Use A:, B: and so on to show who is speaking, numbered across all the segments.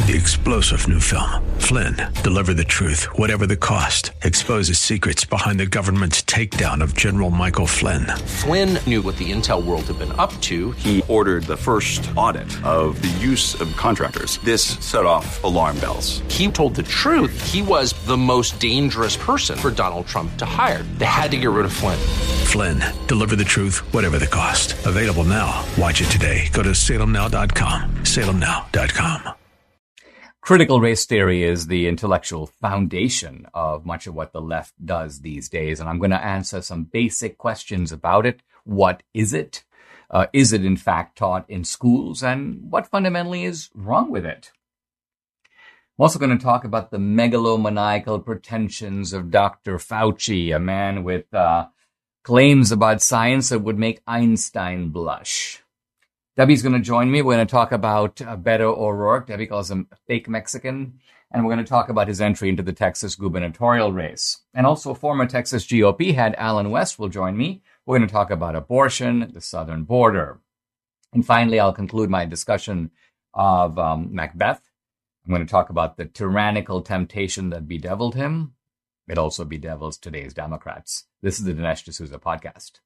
A: The explosive new film, Flynn, deliver the truth, whatever the cost, exposes secrets behind the government's takedown of General Michael Flynn.
B: Flynn knew what the intel world had been up to.
C: He ordered the first audit of the use of contractors. This set off alarm bells.
B: He told the truth. He was the most dangerous person for Donald Trump to hire. They had to get rid of Flynn.
A: Flynn, deliver the truth, whatever the cost. Available now. Watch it today. Go to salemnow.com. salemnow.com.
D: Critical race theory is the intellectual foundation of much of what the left does these days, and I'm going to answer some basic questions about it. What is it? Is it in fact taught in schools? And what fundamentally is wrong with it? I'm also going to talk about the megalomaniacal pretensions of Dr. Fauci, a man with claims about science that would make Einstein blush. Debbie's going to join me. We're going to talk about Beto O'Rourke. Debbie calls him fake Mexican. And we're going to talk about his entry into the Texas gubernatorial race. And also former Texas GOP head Allen West will join me. We're going to talk about abortion, the southern border. And finally, I'll conclude my discussion of Macbeth. I'm going to talk about the tyrannical temptation that bedeviled him. It also bedevils today's Democrats. This is the Dinesh D'Souza podcast.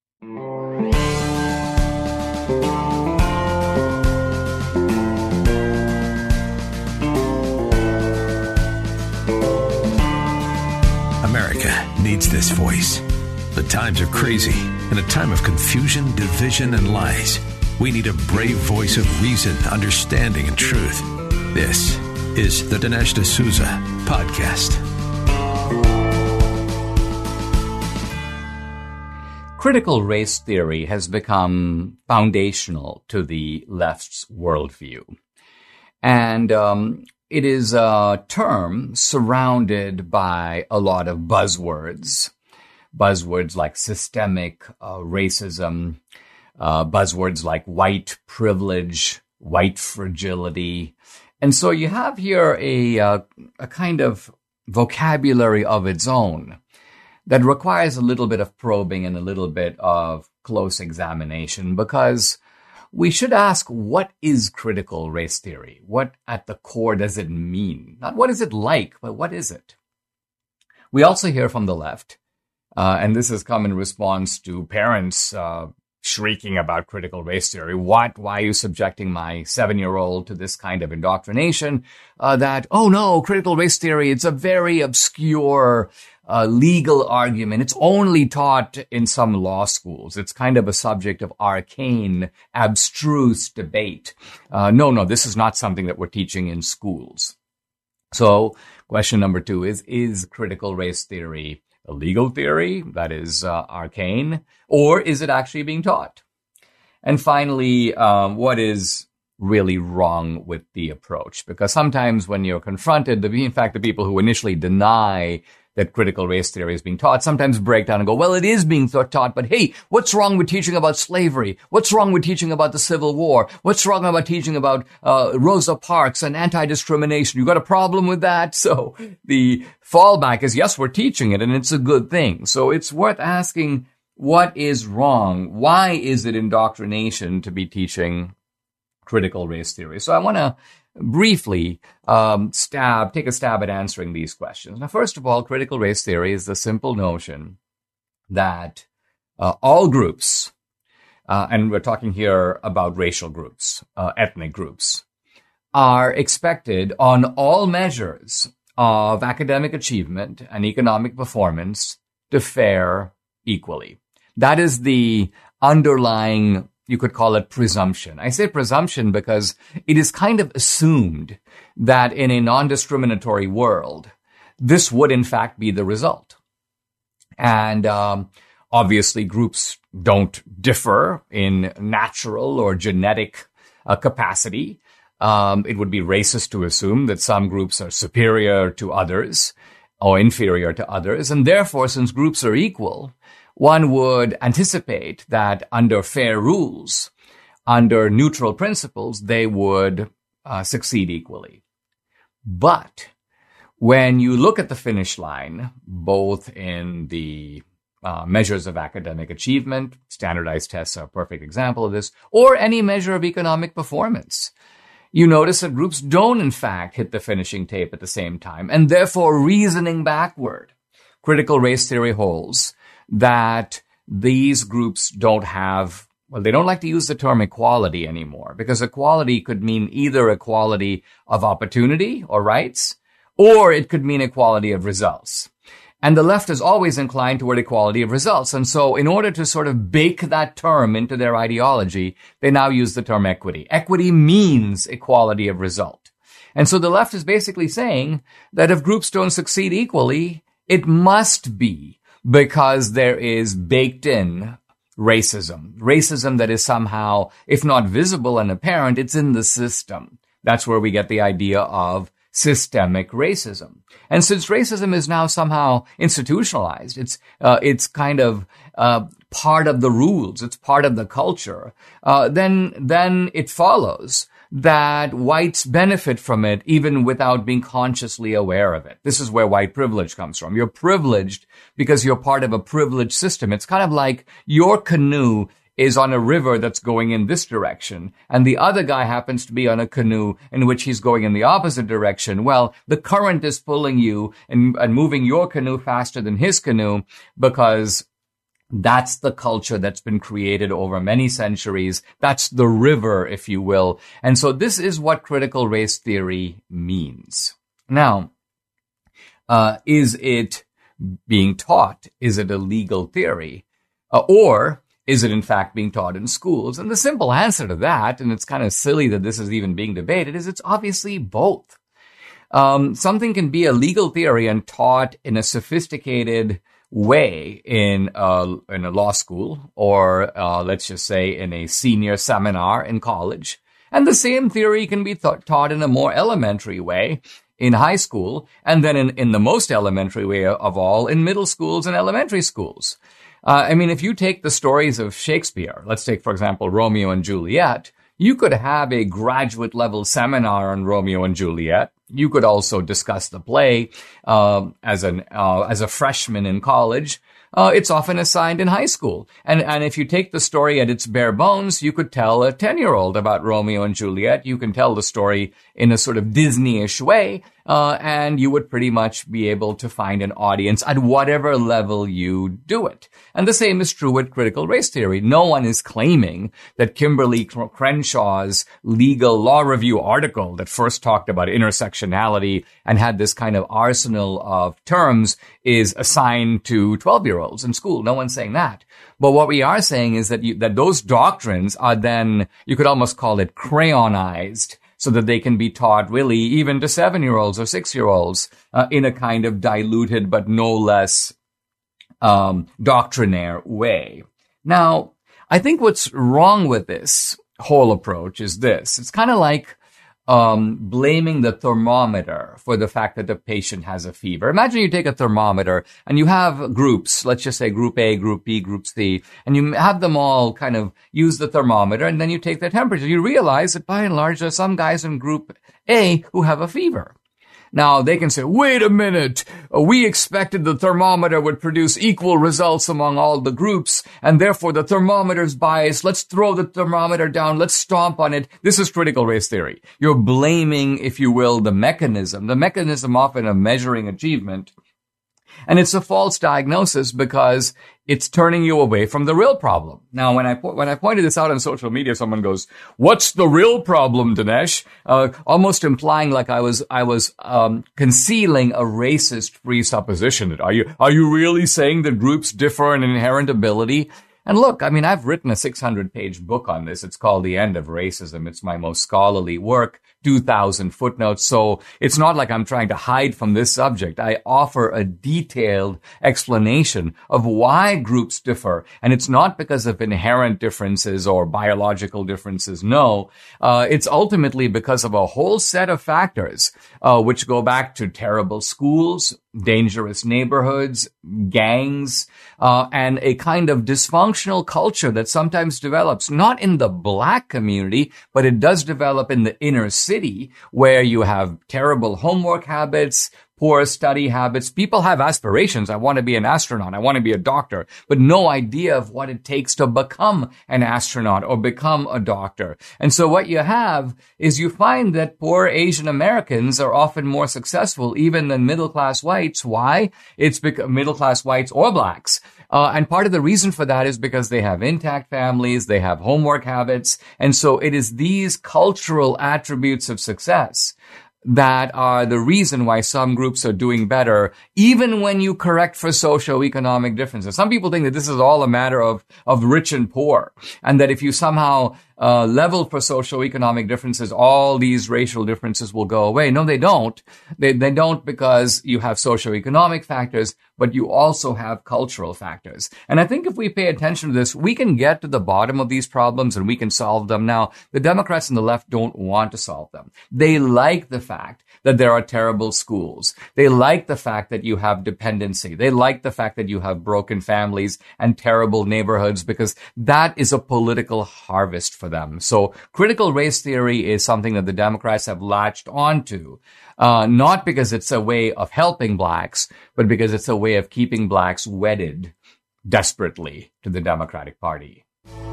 A: America needs this voice. The times are crazy. In a time of confusion, division, and lies, we need a brave voice of reason, understanding, and truth. This is the Dinesh D'Souza podcast.
D: Critical race theory has become foundational to the left's worldview. And it is a term surrounded by a lot of buzzwords. Buzzwords like systemic racism, buzzwords like white privilege, white fragility. And so you have here a kind of vocabulary of its own that requires a little bit of probing and a little bit of close examination, because we should ask, what is critical race theory? What at the core does it mean? Not what is it like, but what is it? We also hear from the left, and this has come in response to parents shrieking about critical race theory. Why are you subjecting my 7-year-old to this kind of indoctrination? Oh no, critical race theory, it's a very obscure legal argument. It's only taught in some law schools. It's kind of a subject of arcane, abstruse debate. No, this is not something that we're teaching in schools. So question number 2 is critical race theory a legal theory that is arcane, or is it actually being taught? And finally, what is really wrong with the approach? Because sometimes when you're confronted, in fact, the people who initially deny that critical race theory is being taught sometimes break down and go, well, it is being taught, but hey, what's wrong with teaching about slavery? What's wrong with teaching about the Civil War? What's wrong about teaching about Rosa Parks and anti-discrimination? You got a problem with that? So the fallback is, yes, we're teaching it, and it's a good thing. So it's worth asking, what is wrong? Why is it indoctrination to be teaching critical race theory? So I want to briefly take a stab at answering these questions. Now, first of all, critical race theory is the simple notion that all groups, and we're talking here about racial groups, ethnic groups, are expected on all measures of academic achievement and economic performance to fare equally. That is the underlying, you could call it presumption. I say presumption because it is kind of assumed that in a non-discriminatory world, this would in fact be the result. And obviously groups don't differ in natural or genetic capacity. It would be racist to assume that some groups are superior to others or inferior to others. And therefore, since groups are equal, one would anticipate that under fair rules, under neutral principles, they would succeed equally. But when you look at the finish line, both in the measures of academic achievement, standardized tests are a perfect example of this, or any measure of economic performance, you notice that groups don't, in fact, hit the finishing tape at the same time. And therefore, reasoning backward, critical race theory holds that these groups don't have, well, they don't like to use the term equality anymore, because equality could mean either equality of opportunity or rights, or it could mean equality of results. And the left is always inclined toward equality of results. And so in order to sort of bake that term into their ideology, they now use the term equity. Equity means equality of result. And so the left is basically saying that if groups don't succeed equally, it must be because there is baked in racism that is somehow, if not visible and apparent, it's in the system. That's where we get the idea of systemic racism. And since racism is now somehow institutionalized, it's kind of part of the rules, it's part of the culture, then it follows that whites benefit from it even without being consciously aware of it. This is where white privilege comes from. You're privileged because you're part of a privileged system. It's kind of like your canoe is on a river that's going in this direction, and the other guy happens to be on a canoe in which he's going in the opposite direction. Well, the current is pulling you and moving your canoe faster than his canoe because that's the culture that's been created over many centuries. That's the river, if you will. And so this is what critical race theory means. Now, is it being taught? Is it a legal theory? Or is it in fact being taught in schools? And the simple answer to that, and it's kind of silly that this is even being debated, is it's obviously both. Something can be a legal theory and taught in a sophisticated way in a law school, or let's just say in a senior seminar in college. And the same theory can be taught in a more elementary way in high school, and then in the most elementary way of all, in middle schools and elementary schools. I mean, if you take the stories of Shakespeare, let's take, for example, Romeo and Juliet, you could have a graduate level seminar on Romeo and Juliet. You could also discuss the play as a freshman in college. It's often assigned in high school. And if you take the story at its bare bones, you could tell a 10-year-old about Romeo and Juliet. You can tell the story in a sort of Disney-ish way, and you would pretty much be able to find an audience at whatever level you do it. And the same is true with critical race theory. No one is claiming that Kimberly Crenshaw's legal law review article that first talked about intersectionality and had this kind of arsenal of terms is assigned to 12-year-olds in school. No one's saying that. But what we are saying is that those doctrines are then, you could almost call it crayonized, so that they can be taught really even to 7-year-olds or 6-year-olds in a kind of diluted but no less doctrinaire way. Now, I think what's wrong with this whole approach is this. It's kind of like blaming the thermometer for the fact that the patient has a fever. Imagine you take a thermometer and you have groups, let's just say group A, group B, group C, and you have them all kind of use the thermometer, and then you take their temperature. You realize that by and large, there's some guys in group A who have a fever. Now, they can say, wait a minute, we expected the thermometer would produce equal results among all the groups, and therefore the thermometer's biased. Let's throw the thermometer down. Let's stomp on it. This is critical race theory. You're blaming, if you will, the mechanism often of measuring achievement. And it's a false diagnosis because it's turning you away from the real problem. Now, when I pointed this out on social media, someone goes, "What's the real problem, Dinesh?" Almost implying like I was concealing a racist presupposition. Are you really saying that groups differ in inherent ability? And look, I mean, I've written a 600-page book on this. It's called The End of Racism. It's my most scholarly work, 2,000 footnotes. So it's not like I'm trying to hide from this subject. I offer a detailed explanation of why groups differ. And it's not because of inherent differences or biological differences. No, it's ultimately because of a whole set of factors, which go back to terrible schools, dangerous neighborhoods, gangs, and a kind of dysfunctional culture that sometimes develops not in the black community, but it does develop in the inner city, where you have terrible homework habits, poor study habits. People have aspirations. I want to be an astronaut. I want to be a doctor, but no idea of what it takes to become an astronaut or become a doctor. And so what you have is you find that poor Asian Americans are often more successful even than middle-class whites. Why? It's because middle-class whites or blacks. And part of the reason for that is because they have intact families, they have homework habits, and so it is these cultural attributes of success that are the reason why some groups are doing better, even when you correct for socioeconomic differences. Some people think that this is all a matter of rich and poor, and that if you somehow level for socioeconomic differences, all these racial differences will go away. No, they don't. They don't, because you have socioeconomic factors, but you also have cultural factors. And I think if we pay attention to this, we can get to the bottom of these problems and we can solve them. Now, the Democrats and the left don't want to solve them. They like the fact that there are terrible schools. They like the fact that you have dependency. They like the fact that you have broken families and terrible neighborhoods, because that is a political harvest for them. So critical race theory is something that the Democrats have latched onto, not because it's a way of helping blacks, but because it's a way of keeping blacks wedded desperately to the Democratic Party.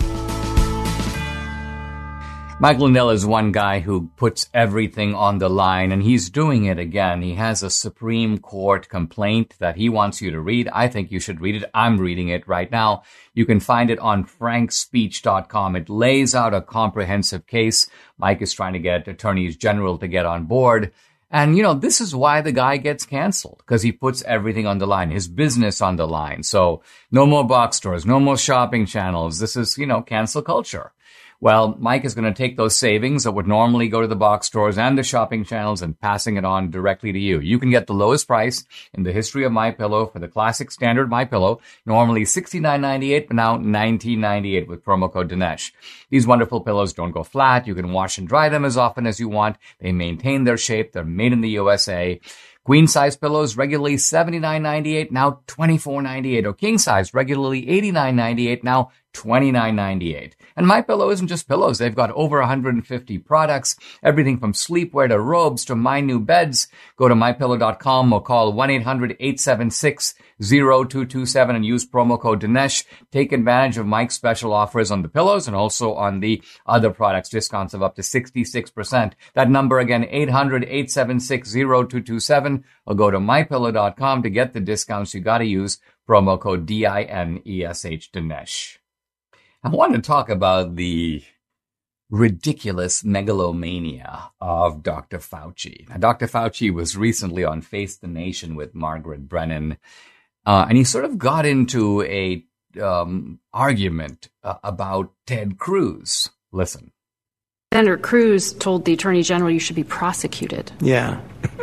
D: Mike Lindell is one guy who puts everything on the line, and he's doing it again. He has a Supreme Court complaint that he wants you to read. I think you should read it. I'm reading it right now. You can find it on frankspeech.com. It lays out a comprehensive case. Mike is trying to get attorneys general to get on board. And, this is why the guy gets canceled, because he puts everything on the line, his business on the line. So no more box stores, no more shopping channels. This is, cancel culture. Well, Mike is going to take those savings that would normally go to the box stores and the shopping channels and passing it on directly to you. You can get the lowest price in the history of MyPillow for the classic standard MyPillow, normally $69.98, but now $19.98 with promo code Dinesh. These wonderful pillows don't go flat. You can wash and dry them as often as you want. They maintain their shape. They're made in the USA. Queen size pillows regularly $79.98, now $24.98. Or king size regularly $89.98, now $29.98. And MyPillow isn't just pillows. They've got over 150 products, everything from sleepwear to robes to my new beds. Go to MyPillow.com or call 1-800-876-0227 and use promo code Dinesh. Take advantage of Mike's special offers on the pillows and also on the other products, discounts of up to 66%. That number again, 800-876-0227, or go to MyPillow.com to get the discounts. You got to use promo code DINESH, Dinesh. I want to talk about the ridiculous megalomania of Dr. Fauci. Now, Dr. Fauci was recently on Face the Nation with Margaret Brennan, and he sort of got into a argument about Ted Cruz. Listen.
E: Senator Cruz told the Attorney General you should be prosecuted.
F: Yeah.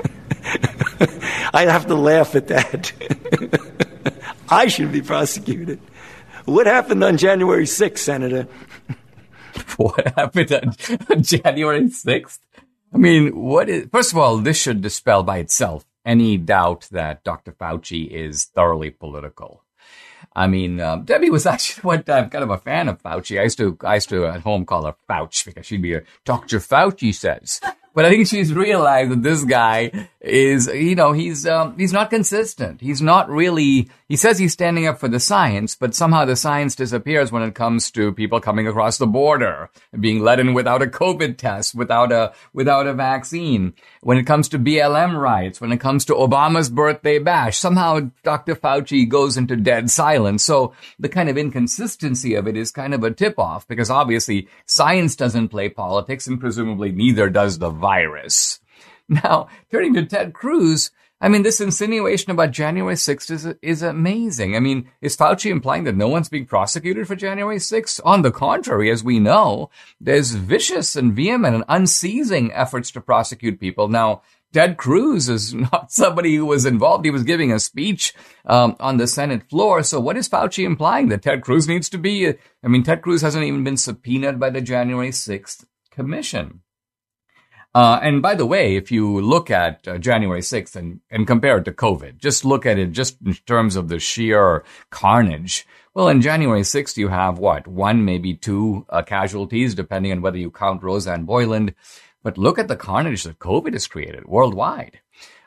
F: I have to laugh at that. I should be prosecuted. What happened on January 6th, Senator?
D: What happened on January 6th? I mean, first of all, this should dispel by itself any doubt that Dr. Fauci is thoroughly political. I mean, Debbie was actually one time kind of a fan of Fauci. I used to at home call her Fauch because she'd be a Dr. Fauci says. But I think she's realized that this guy is, he's not consistent. He's not really, he says he's standing up for the science, but somehow the science disappears when it comes to people coming across the border, being let in without a COVID test, without a vaccine. When it comes to BLM riots, when it comes to Obama's birthday bash, somehow Dr. Fauci goes into dead silence. So the kind of inconsistency of it is kind of a tip-off, because obviously science doesn't play politics, and presumably neither does the virus. Now, turning to Ted Cruz, I mean, this insinuation about January 6th is amazing. I mean, is Fauci implying that no one's being prosecuted for January 6th? On the contrary, as we know, there's vicious and vehement and unceasing efforts to prosecute people. Now, Ted Cruz is not somebody who was involved. He was giving a speech on the Senate floor. So what is Fauci implying? That Ted Cruz needs to be? Ted Cruz hasn't even been subpoenaed by the January 6th Commission. And by the way, if you look at January 6th and compare it to COVID, just look at it just in terms of the sheer carnage. Well, in January 6th, you have one, maybe two casualties, depending on whether you count Roseanne Boyland. But look at the carnage that COVID has created worldwide.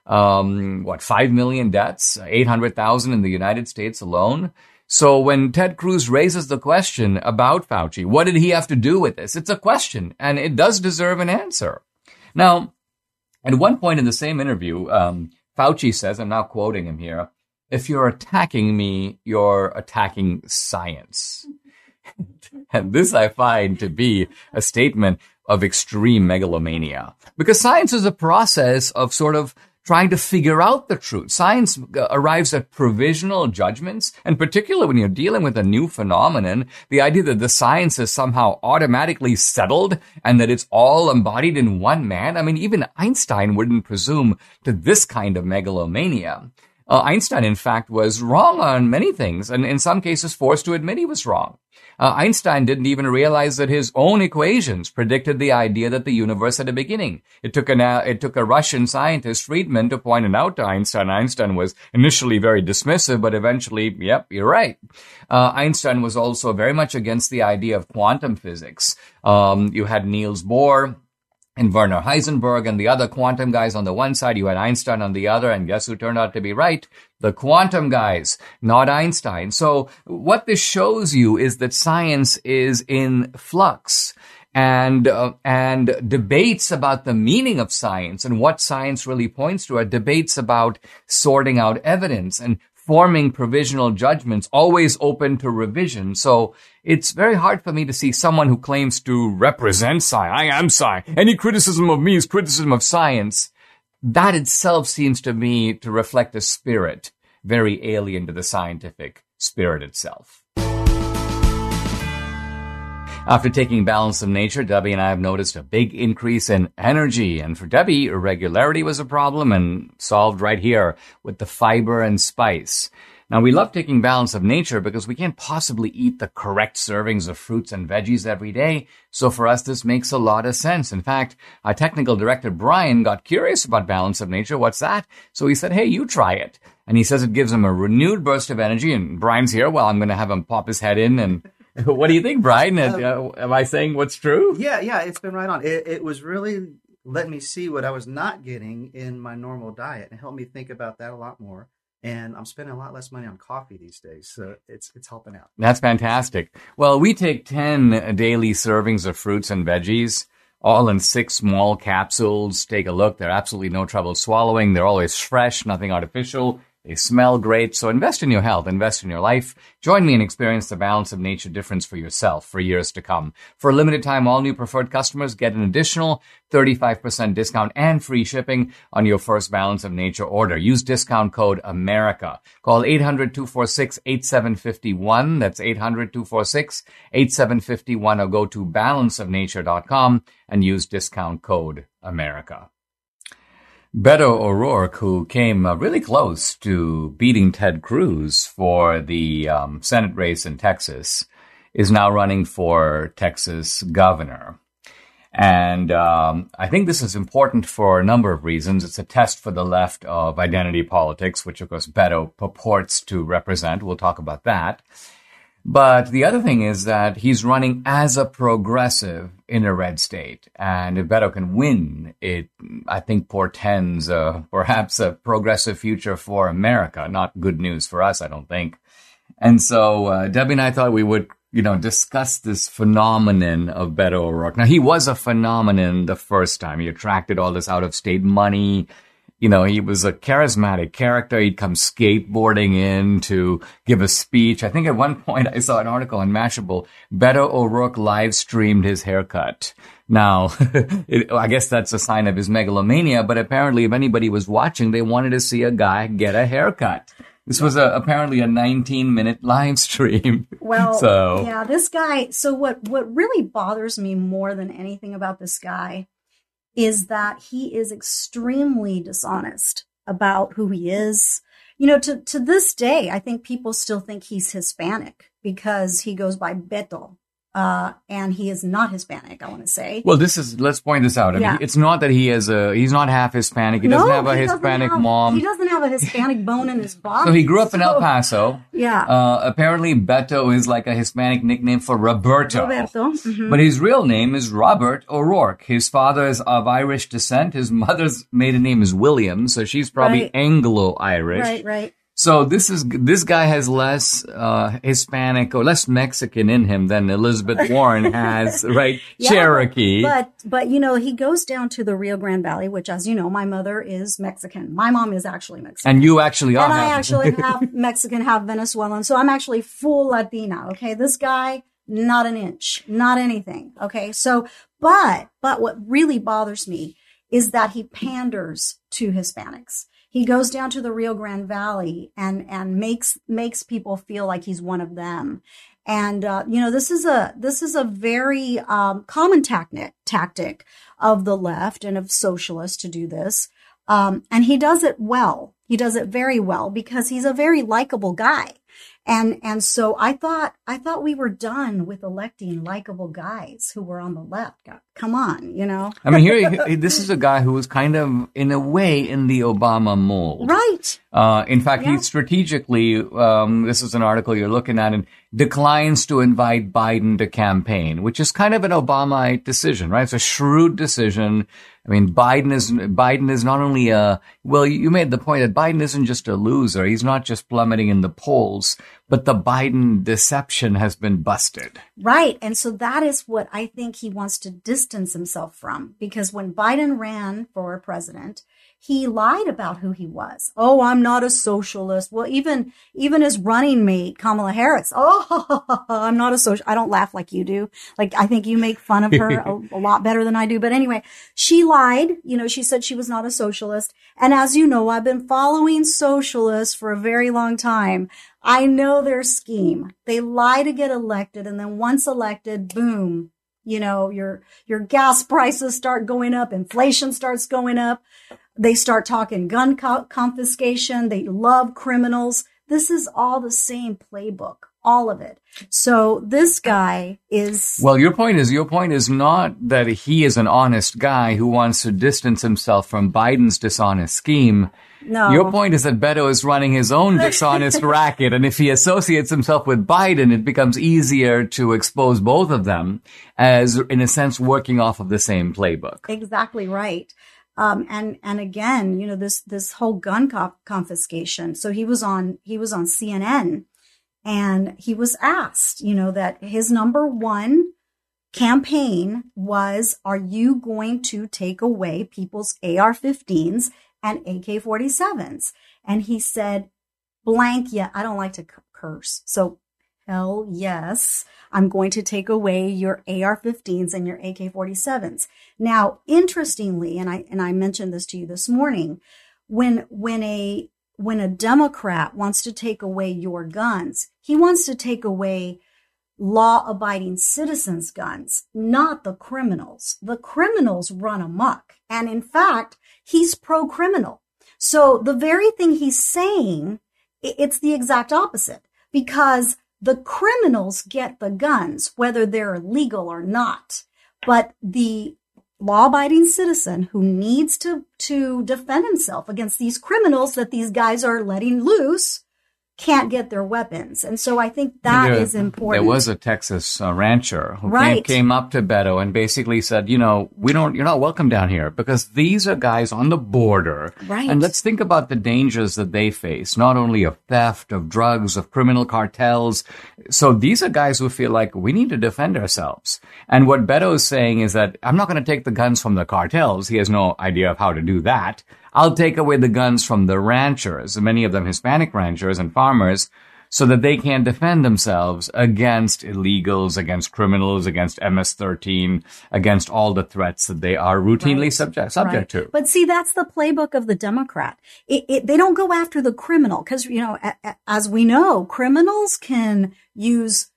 D: 5 million deaths, 800,000 in the United States alone. So when Ted Cruz raises the question about Fauci, what did he have to do with this? It's a question, and it does deserve an answer. Now, at one point in the same interview, Fauci says, I'm now quoting him here, "If you're attacking me, you're attacking science." And this I find to be a statement of extreme megalomania, because science is a process of sort of trying to figure out the truth. Science arrives at provisional judgments, and particularly when you're dealing with a new phenomenon, the idea that the science is somehow automatically settled and that it's all embodied in one man. I mean, even Einstein wouldn't presume to this kind of megalomania. Einstein, in fact, was wrong on many things, and in some cases forced to admit he was wrong. Einstein didn't even realize that his own equations predicted the idea that the universe had a beginning. It took a Russian scientist, Friedman, to point it out to Einstein. Einstein was initially very dismissive, but eventually, yep, you're right. Einstein was also very much against the idea of quantum physics. You had Niels Bohr and Werner Heisenberg and the other quantum guys on the one side, you had Einstein on the other, and guess who turned out to be right? The quantum guys, not Einstein. So what this shows you is that science is in flux, and debates about the meaning of science and what science really points to are debates about sorting out evidence and forming provisional judgments, always open to revision. So it's very hard for me to see someone who claims to represent science. I am science. Any criticism of me is criticism of science. That itself seems to me to reflect a spirit very alien to the scientific spirit itself. After taking Balance of Nature, Debbie and I have noticed a big increase in energy. And for Debbie, irregularity was a problem and solved right here with the fiber and spice. Now, we love taking Balance of Nature because we can't possibly eat the correct servings of fruits and veggies every day. So for us, this makes a lot of sense. In fact, our technical director, Brian, got curious about Balance of Nature. What's that? So he said, hey, you try it. And he says it gives him a renewed burst of energy. And Brian's here. Well, I'm going to have him pop his head in. And what do you think, Brian? Am I saying what's true?
G: Yeah, it's been right on. It was really letting me see what I was not getting in my normal diet and helped me think about that a lot more. And I'm spending a lot less money on coffee these days, so it's helping out.
D: That's fantastic. Well, we take 10 daily servings of fruits and veggies, all in 6 small capsules. Take a look. They're absolutely no trouble swallowing. They're always fresh, nothing artificial. They smell great. So invest in your health, invest in your life. Join me and experience the Balance of Nature difference for yourself for years to come. For a limited time, all new preferred customers get an additional 35% discount and free shipping on your first Balance of Nature order. Use discount code AMERICA. Call 800-246-8751. That's 800-246-8751, or go to balanceofnature.com and use discount code AMERICA. Beto O'Rourke, who came really close to beating Ted Cruz for the Senate race in Texas, is now running for Texas governor. And I think this is important for a number of reasons. It's a test for the left of identity politics, which, of course, Beto purports to represent. We'll talk about that. But the other thing is that he's running as a progressive in a red state. And if Beto can win, it, I think, portends perhaps a progressive future for America. Not good news for us, I don't think. And so Debbie and I thought we would, discuss this phenomenon of Beto O'Rourke. Now, he was a phenomenon the first time. He attracted all this out-of-state money. He was a charismatic character. He'd come skateboarding in to give a speech. I think at one point I saw an article on Mashable. Beto O'Rourke live streamed his haircut. Now, I guess that's a sign of his megalomania, but apparently if anybody was watching, they wanted to see a guy get a haircut. This was apparently a 19-minute live stream.
H: Well, yeah, this guy. So what really bothers me more than anything about this guy is that he is extremely dishonest about who he is. To this day, I think people still think he's Hispanic because he goes by Beto. And he is not Hispanic, I want to say.
D: Well, let's point this out. I mean, it's not that he's not half Hispanic. He doesn't have a Hispanic mom.
H: He doesn't have a Hispanic bone in his body.
D: So he grew up in El Paso.
H: Yeah.
D: Apparently Beto is like a Hispanic nickname for Roberto.
H: Mm-hmm.
D: But his real name is Robert O'Rourke. His father is of Irish descent. His mother's maiden name is Williams, so she's probably Anglo-Irish.
H: Right.
D: So this guy has less Hispanic or less Mexican in him than Elizabeth Warren has, right?
H: Yeah,
D: Cherokee.
H: But he goes down to the Rio Grande Valley, which, as you know, my mother is Mexican. My mom is actually Mexican.
D: And you actually are.
H: And I actually have Mexican, half Venezuelan. So I'm actually full Latina. Okay. This guy, not an inch, not anything. Okay. So, but what really bothers me is that he panders to Hispanics. He goes down to the Rio Grande Valley and makes people feel like he's one of them. And, this is a very, common tactic of the left and of socialists to do this. And he does it well. He does it very well because he's a very likable guy. And so I thought we were done with electing likable guys who were on the left. Come on,
D: I mean, this is a guy who was kind of, in a way, in the Obama mold.
H: Right.
D: In fact, he strategically, this is an article you're looking at, and declines to invite Biden to campaign, which is kind of an Obamaite decision, right? It's a shrewd decision. I mean, Biden is not only you made the point that Biden isn't just a loser. He's not just plummeting in the polls, but the Biden deception has been busted.
H: Right. And so that is what I think he wants to distance himself from, because when Biden ran for president, he lied about who he was. Oh, I'm not a socialist. Well, even his running mate, Kamala Harris. Oh, I'm not a social. I don't laugh like you do. Like, I think you make fun of her a lot better than I do. But anyway, she lied. She said she was not a socialist. And as you know, I've been following socialists for a very long time. I know their scheme. They lie to get elected. And then once elected, boom, your gas prices start going up. Inflation starts going up. They start talking gun confiscation. They love criminals. This is all the same playbook, all of it. So this guy is...
D: Well, your point is not that he is an honest guy who wants to distance himself from Biden's dishonest scheme.
H: No.
D: Your point is that Beto is running his own dishonest racket, and if he associates himself with Biden, it becomes easier to expose both of them as, in a sense, working off of the same playbook.
H: Exactly right. And again, this whole gun confiscation. So he was on CNN, and he was asked, that his number one campaign was, are you going to take away people's AR-15s and AK-47s? And he said, blank, yeah, I don't like to curse. So hell yes, I'm going to take away your AR-15s and your AK-47s. Now, interestingly, and I mentioned this to you this morning, when a Democrat wants to take away your guns, he wants to take away law-abiding citizens' guns, not the criminals. The criminals run amok. And in fact, he's pro-criminal. So the very thing he's saying, it's the exact opposite, because the criminals get the guns, whether they're legal or not. But the law-abiding citizen who needs to defend himself against these criminals that these guys are letting loose can't get their weapons. And so I think that is important.
D: There was a Texas rancher who came up to Beto and basically said, you're not welcome down here because these are guys on the border.
H: Right.
D: And let's think about the dangers that they face, not only of theft, of drugs, of criminal cartels. So these are guys who feel like we need to defend ourselves. And what Beto is saying is that I'm not going to take the guns from the cartels. He has no idea of how to do that. I'll take away the guns from the ranchers, many of them Hispanic ranchers and farmers, so that they can defend themselves against illegals, against criminals, against MS-13, against all the threats that they are routinely subject to.
H: But see, that's the playbook of the Democrat. They don't go after the criminal because, as we know, criminals can use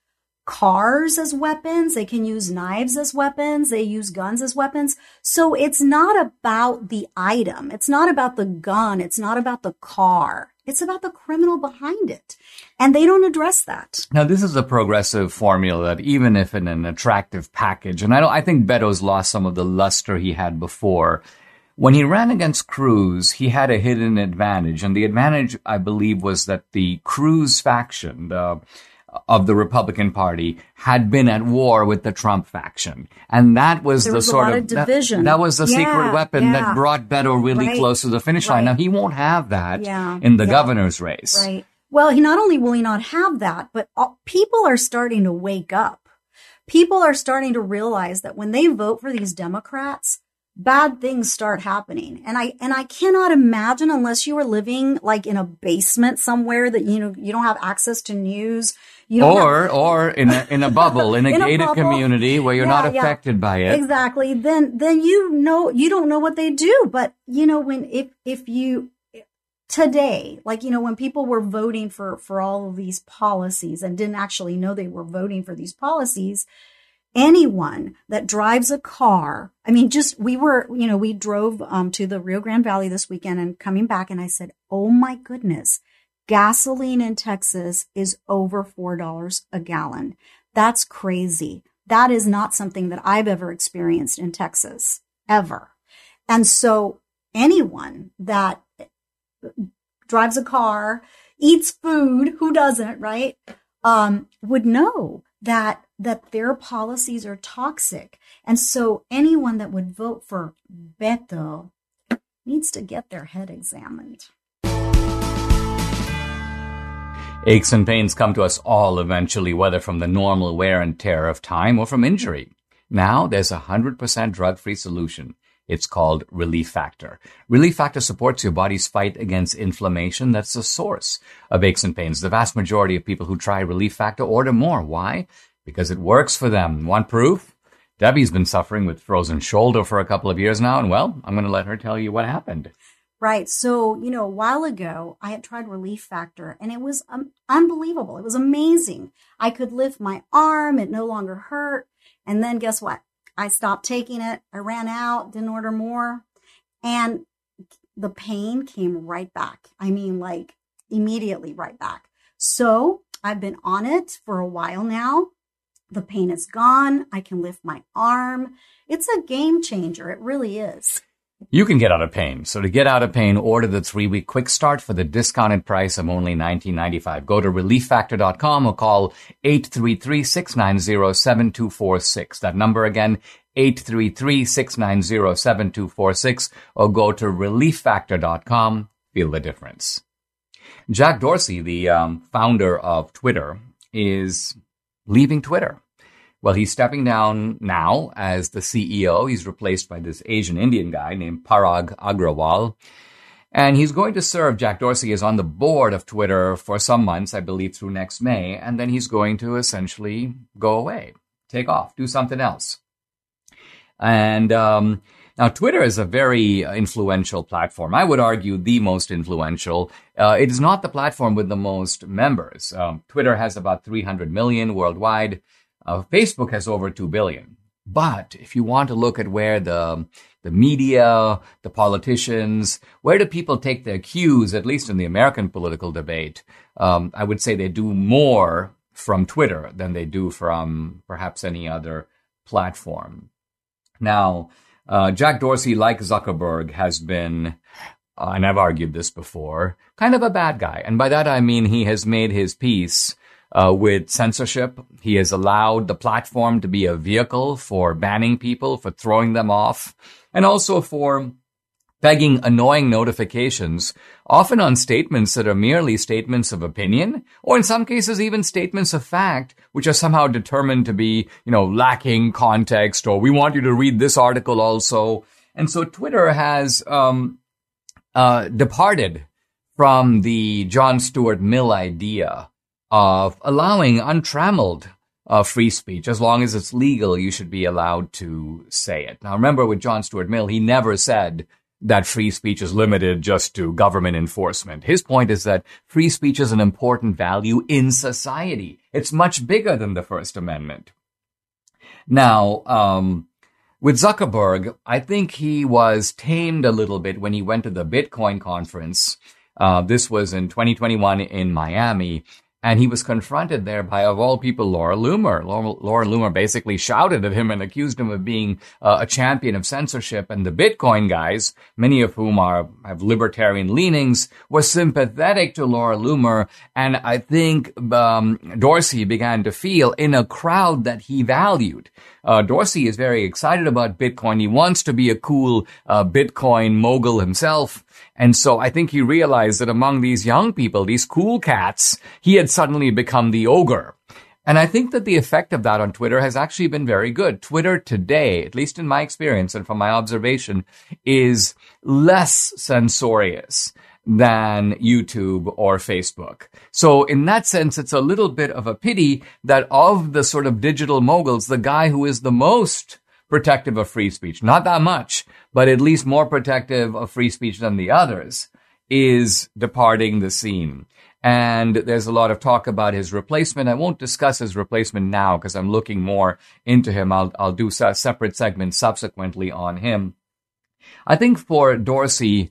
H: cars as weapons. They can use knives as weapons. They use guns as weapons. So it's not about the item. It's not about the gun. It's not about the car. It's about the criminal behind it. And they don't address that.
D: Now, this is a progressive formula that even if in an attractive package, and I think Beto's lost some of the luster he had before. When he ran against Cruz, he had a hidden advantage. And the advantage, I believe, was that the Cruz faction of the Republican Party had been at war with the Trump faction. And that was
H: there
D: the
H: was
D: sort
H: a lot
D: of
H: division.
D: That was the secret weapon that brought Beto really close to the finish line. Now, he won't have that in the governor's race.
H: Right. Well, not only will he not have that, but people are starting to wake up. People are starting to realize that when they vote for these Democrats, bad things start happening. And I cannot imagine, unless you are living like in a basement somewhere that, you don't have access to news.
D: Or in a bubble, in a gated community where you're not affected by it.
H: Exactly. Then you don't know what they do. But, if you today, like, when people were voting for all of these policies and didn't actually know they were voting for these policies, anyone that drives a car, we drove to the Rio Grande Valley this weekend and coming back, and I said, oh my goodness, gasoline in Texas is over $4 a gallon. That's crazy. That is not something that I've ever experienced in Texas, ever. And so anyone that drives a car, eats food, who doesn't, right, would know that their policies are toxic. And so anyone that would vote for Beto needs to get their head examined.
D: Aches and pains come to us all eventually, whether from the normal wear and tear of time or from injury. Now there's a 100% drug-free solution. It's called Relief Factor. Relief Factor supports your body's fight against inflammation that's the source of aches and pains. The vast majority of people who try Relief Factor order more. Why? Because it works for them. Want proof? Debbie's been suffering with frozen shoulder for a couple of years now, and well, I'm going to let her tell you what happened.
H: Right. So, a while ago, I had tried Relief Factor, and it was unbelievable. It was amazing. I could lift my arm. It no longer hurt. And then guess what? I stopped taking it. I ran out, didn't order more. And the pain came right back. Immediately right back. So I've been on it for a while now. The pain is gone. I can lift my arm. It's a game changer. It really is.
D: You can get out of pain. So to get out of pain, order the 3-week quick start for the discounted price of only $19.95. Go to relieffactor.com or call 833-690-7246. That number again, 833-690-7246, or go to relieffactor.com. Feel the difference. Jack Dorsey, the founder of Twitter, is leaving Twitter. Well, he's stepping down now as the CEO. He's replaced by this Asian Indian guy named Parag Agrawal. And he's going to serve, Jack Dorsey is on the board of Twitter for some months, I believe through next May. And then he's going to essentially go away, take off, do something else. And now Twitter is a very influential platform. I would argue the most influential. It is not the platform with the most members. Twitter has about 300 million worldwide. Facebook has over 2 billion. But if you want to look at where the media, the politicians, where do people take their cues, at least in the American political debate, I would say they do more from Twitter than they do from perhaps any other platform. Now, Jack Dorsey, like Zuckerberg, has been, and I've argued this before, kind of a bad guy. And by that I mean he has made his peace with censorship. He has allowed the platform to be a vehicle for banning people, for throwing them off, and also for pegging annoying notifications, often on statements that are merely statements of opinion, or in some cases even statements of fact, which are somehow determined to be, lacking context, or we want you to read this article also. And so Twitter has departed from the John Stuart Mill idea of allowing untrammeled free speech. As long as it's legal, you should be allowed to say it. Now, remember with John Stuart Mill, he never said that free speech is limited just to government enforcement. His point is that free speech is an important value in society. It's much bigger than the First Amendment. Now, with Zuckerberg, I think he was tamed a little bit when he went to the Bitcoin conference. This was in 2021 in Miami. And he was confronted there by, of all people, Laura Loomer. Laura Loomer basically shouted at him and accused him of being a champion of censorship. And the Bitcoin guys, many of whom have libertarian leanings, were sympathetic to Laura Loomer. And I think Dorsey began to feel in a crowd that he valued. Dorsey is very excited about Bitcoin. He wants to be a cool Bitcoin mogul himself. And so I think he realized that among these young people, these cool cats, he had suddenly become the ogre. And I think that the effect of that on Twitter has actually been very good. Twitter today, at least in my experience and from my observation, is less censorious than YouTube or Facebook. So in that sense, it's a little bit of a pity that of the sort of digital moguls, the guy who is the most protective of free speech, not that much, but at least more protective of free speech than the others, is departing the scene. And there's a lot of talk about his replacement. I won't discuss his replacement now because I'm looking more into him. I'll do a separate segment subsequently on him. I think for Dorsey,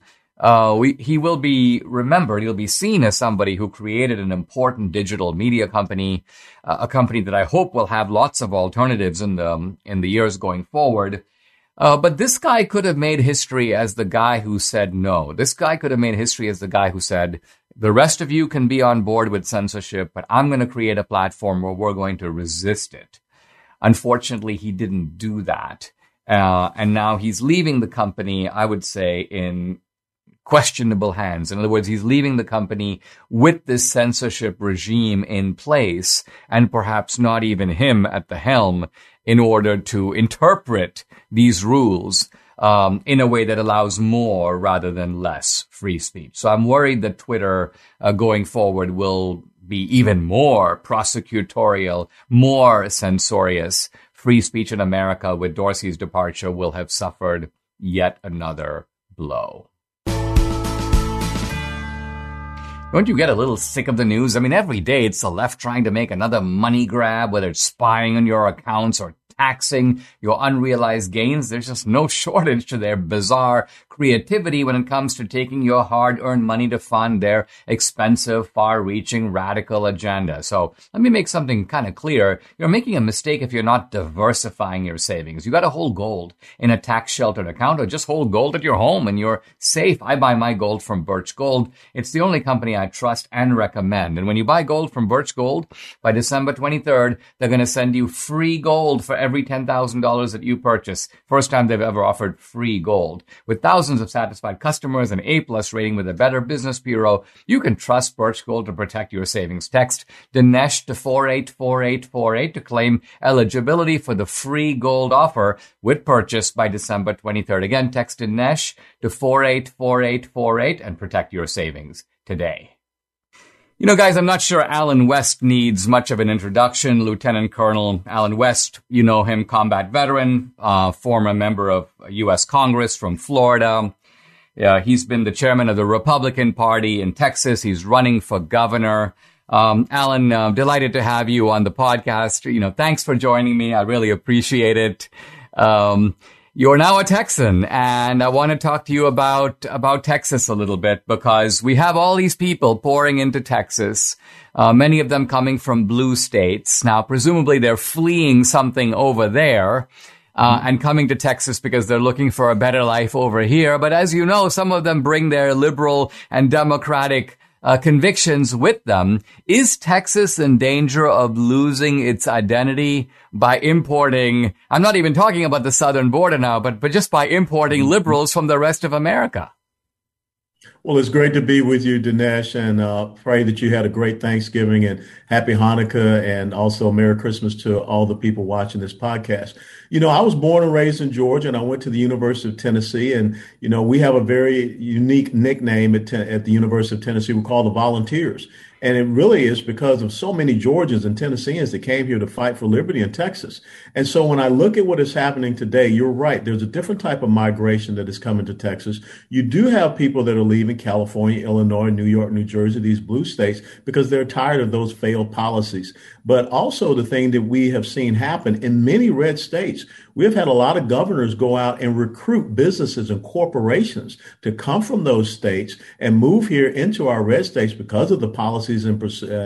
D: he will be remembered. He'll be seen as somebody who created an important digital media company, a company that I hope will have lots of alternatives in the years going forward. But this guy could have made history as the guy who said no. This guy could have made history as the guy who said, the rest of you can be on board with censorship, but I'm going to create a platform where we're going to resist it. Unfortunately, he didn't do that. And now he's leaving the company, I would say, in questionable hands. In other words, he's leaving the company with this censorship regime in place and perhaps not even him at the helm in order to interpret these rules in a way that allows more rather than less free speech. So I'm worried that Twitter going forward will be even more prosecutorial, more censorious. Free speech in America with Dorsey's departure will have suffered yet another blow. Don't you get a little sick of the news? I mean, every day it's the left trying to make another money grab, whether it's spying on your accounts or taxing your unrealized gains. There's just no shortage to their bizarre creativity when it comes to taking your hard-earned money to fund their expensive, far-reaching, radical agenda. So let me make something kind of clear. You're making a mistake if you're not diversifying your savings. You got to hold gold in a tax-sheltered account or just hold gold at your home and you're safe. I buy my gold from Birch Gold. It's the only company I trust and recommend. And when you buy gold from Birch Gold, by December 23rd, they're going to send you free gold for every $10,000 that you purchase. First time they've ever offered free gold. With thousands of satisfied customers, an A+ rating with a Better Business Bureau, you can trust Birch Gold to protect your savings. Text Dinesh to 484848 to claim eligibility for the free gold offer with purchase by December 23rd. Again, text Dinesh to 484848 and protect your savings today. You know, guys, I'm not sure Allen West needs much of an introduction. Lieutenant Colonel Allen West, you know him, combat veteran, former member of U.S. Congress from Florida. He's been the chairman of the Republican Party in Texas. He's running for governor. Allen, delighted to have you on the podcast. You know, thanks for joining me. I really appreciate it. You're now a Texan, and I want to talk to you about Texas a little bit because we have all these people pouring into Texas, many of them coming from blue states. Now, presumably they're fleeing something over there and coming to Texas because they're looking for a better life over here. But as you know, some of them bring their liberal and democratic convictions with them. Is Texas in danger of losing its identity by importing, I'm not even talking about the southern border now, but just by importing liberals from the rest of America?
I: Well, it's great to be with you, Dinesh, and pray that you had a great Thanksgiving and happy Hanukkah and also Merry Christmas to all the people watching this podcast. You know, I was born and raised in Georgia, and I went to the University of Tennessee, and, you know, we have a very unique nickname at the University of Tennessee. We call the Volunteers. And it really is because of so many Georgians and Tennesseans that came here to fight for liberty in Texas. And so when I look at what is happening today, you're right. There's a different type of migration that is coming to Texas. You do have people that are leaving California, Illinois, New York, New Jersey, these blue states, because they're tired of those failed policies. But also the thing that we have seen happen in many red states, We have had a lot of governors go out and recruit businesses and corporations to come from those states and move here into our red states because of the policies and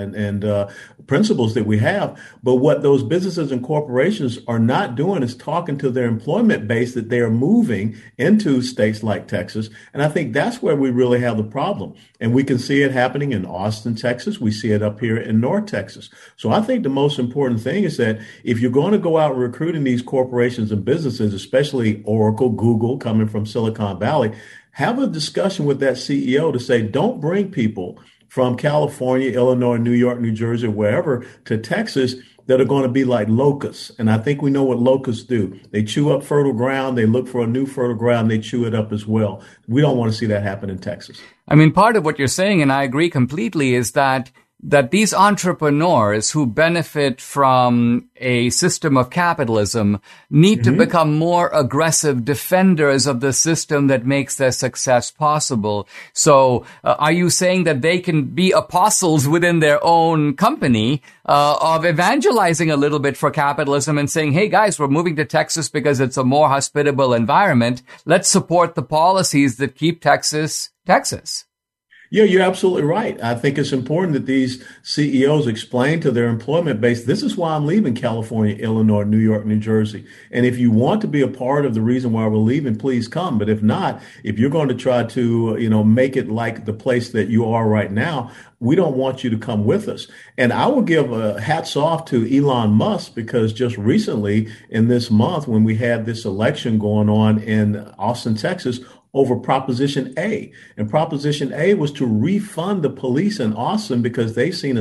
I: principles that we have. But what those businesses and corporations are not doing is talking to their employment base that they are moving into states like Texas. And I think that's where we really have the problem. And we can see it happening in Austin, Texas. We see it up here in North Texas. So I think the most important thing is that if you're going to go out recruiting these corporations and businesses, especially Oracle, Google, coming from Silicon Valley, have a discussion with that CEO to say, don't bring people from California, Illinois, New York, New Jersey, wherever to Texas that are going to be like locusts. And I think we know what locusts do. They chew up fertile ground. They look for a new fertile ground. They chew it up as well. We don't want to see that happen in Texas.
D: I mean, part of what you're saying, and I agree completely, is that these entrepreneurs who benefit from a system of capitalism need to become more aggressive defenders of the system that makes their success possible. So are you saying that they can be apostles within their own company of evangelizing a little bit for capitalism and saying, hey, guys, we're moving to Texas because it's a more hospitable environment. Let's support the policies that keep Texas, Texas.
I: Yeah, you're absolutely right. I think it's important that these CEOs explain to their employment base, this is why I'm leaving California, Illinois, New York, New Jersey. And if you want to be a part of the reason why we're leaving, please come. But if not, if you're going to try to, make it like the place that you are right now, we don't want you to come with us. And I will give hats off to Elon Musk, because just recently in this month, when we had this election going on in Austin, Texas, over Proposition A. And Proposition A was to refund the police in Austin because they've seen a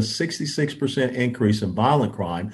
I: 66% increase in violent crime,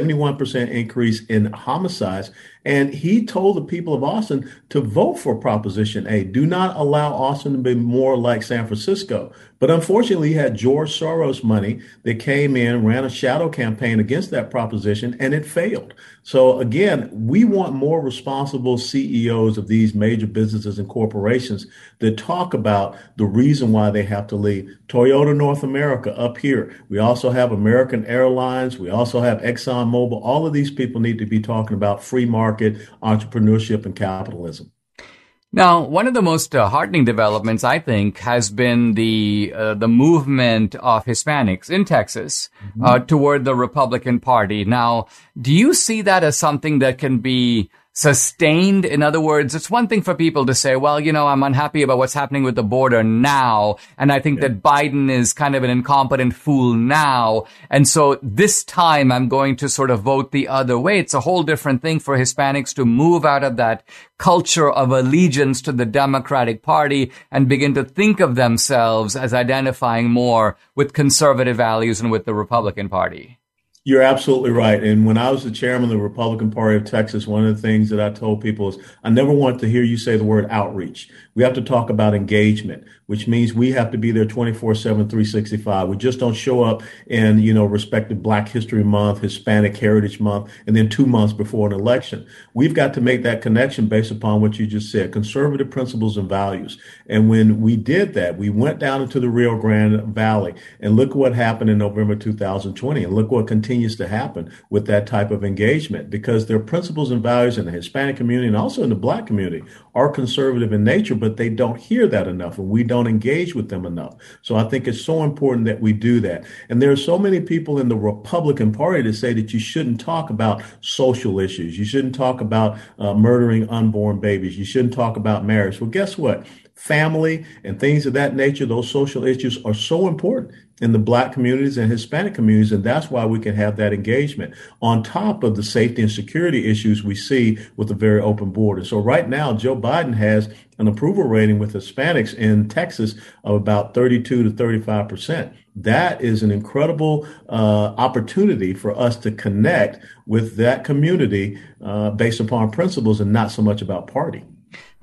I: 71% increase in homicides. And he told the people of Austin to vote for Proposition A. Do not allow Austin to be more like San Francisco. But unfortunately, he had George Soros money that came in, ran a shadow campaign against that proposition, and it failed. So again, we want more responsible CEOs of these major businesses and corporations that talk about the reason why they have to leave. Toyota North America up here. We also have American Airlines. We also have ExxonMobil. All of these people need to be talking about free market, entrepreneurship, and capitalism.
D: Now, one of the most heartening developments, I think, has been the movement of Hispanics in Texas toward the Republican Party. Now, do you see that as something that can be sustained? In other words, it's one thing for people to say, well, I'm unhappy about what's happening with the border now, and I think that Biden is kind of an incompetent fool now, and so this time I'm going to sort of vote the other way. It's a whole different thing for Hispanics to move out of that culture of allegiance to the Democratic Party and begin to think of themselves as identifying more with conservative values and with the Republican Party.
I: You're absolutely right. And when I was the chairman of the Republican Party of Texas, one of the things that I told people is I never want to hear you say the word outreach. We have to talk about engagement, which means we have to be there 24/7, 365. We just don't show up in, respective Black History Month, Hispanic Heritage Month, and then 2 months before an election. We've got to make that connection based upon what you just said, conservative principles and values. And when we did that, we went down into the Rio Grande Valley, and look what happened in November 2020, and look what continues to happen with that type of engagement, because their principles and values in the Hispanic community and also in the Black community are conservative in nature, but they don't hear that enough, and we don't engage with them enough. So I think it's so important that we do that. And there are so many people in the Republican Party that say that you shouldn't talk about social issues. You shouldn't talk about murdering unborn babies. You shouldn't talk about marriage. Well, guess what? Family and things of that nature, those social issues are so important in the Black communities and Hispanic communities, and that's why we can have that engagement on top of the safety and security issues we see with a very open border. So right now, Joe Biden has an approval rating with Hispanics in Texas of about 32 to 35%. That is an incredible opportunity for us to connect with that community based upon principles and not so much about party.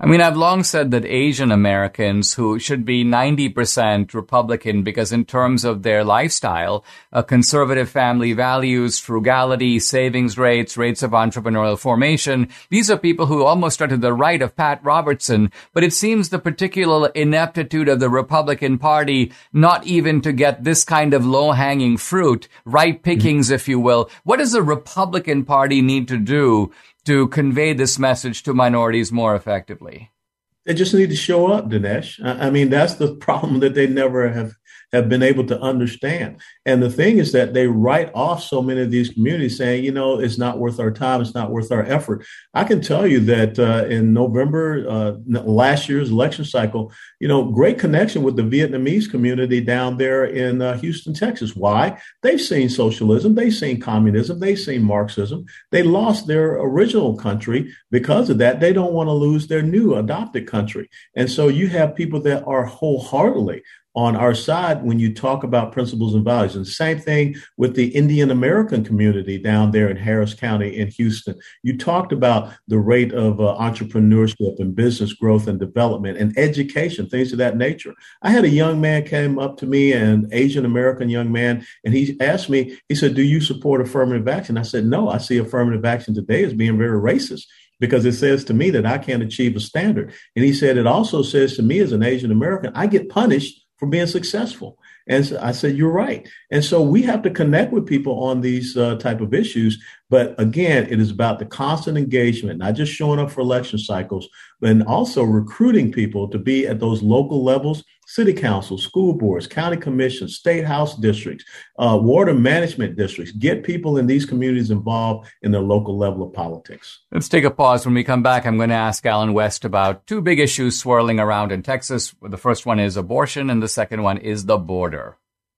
D: I mean, I've long said that Asian Americans who should be 90% Republican because in terms of their lifestyle, conservative family values, frugality, savings rates of entrepreneurial formation, these are people who almost are to the right of Pat Robertson. But it seems the particular ineptitude of the Republican Party not even to get this kind of low-hanging fruit, ripe pickings, if you will. What does the Republican Party need to do to convey this message to minorities more effectively?
I: They just need to show up, Dinesh. I mean, that's the problem that they never have been able to understand. And the thing is that they write off so many of these communities saying, it's not worth our time. It's not worth our effort. I can tell you that in November, last year's election cycle, great connection with the Vietnamese community down there in Houston, Texas. Why? They've seen socialism. They've seen communism. They've seen Marxism. They lost their original country because of that. They don't want to lose their new adopted country. And so you have people that are wholeheartedly on our side when you talk about principles and values. And same thing with the Indian American community down there in Harris County in Houston. You talked about the rate of entrepreneurship and business growth and development and education, things of that nature. I had a young man came up to me, an Asian American young man, and he asked me, he said, "Do you support affirmative action?" I said, "No, I see affirmative action today as being very racist, because it says to me that I can't achieve a standard." And he said, "It also says to me as an Asian American, I get punished for being successful." And so I said, "You're right." And so we have to connect with people on these type of issues. But again, it is about the constant engagement, not just showing up for election cycles, but also recruiting people to be at those local levels, city councils, school boards, county commissions, state house districts, water management districts. Get people in these communities involved in their local level of politics.
D: Let's take a pause. When we come back, I'm going to ask Allen West about two big issues swirling around in Texas. The first one is abortion, and the second one is the border.